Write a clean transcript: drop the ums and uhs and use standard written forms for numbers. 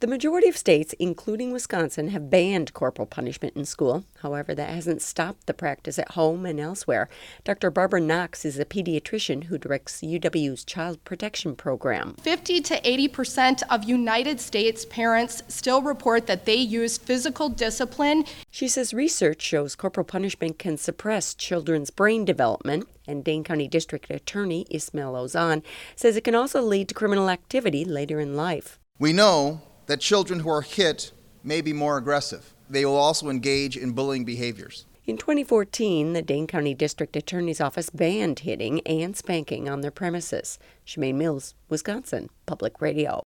The majority of states, including Wisconsin, have banned corporal punishment in school. However, that hasn't stopped the practice at home and elsewhere. Dr. Barbara Knox is a pediatrician who directs UW's Child Protection Program. 50 to 80% of United States parents still report that they use physical discipline. She says research shows corporal punishment can suppress children's brain development, and Dane County District Attorney Ismail Ozan says it can also lead to criminal activity later in life. We know that children who are hit may be more aggressive. They will also engage in bullying behaviors. In 2014, the Dane County District Attorney's Office banned hitting and spanking on their premises. Shemaine Mills, Wisconsin Public Radio.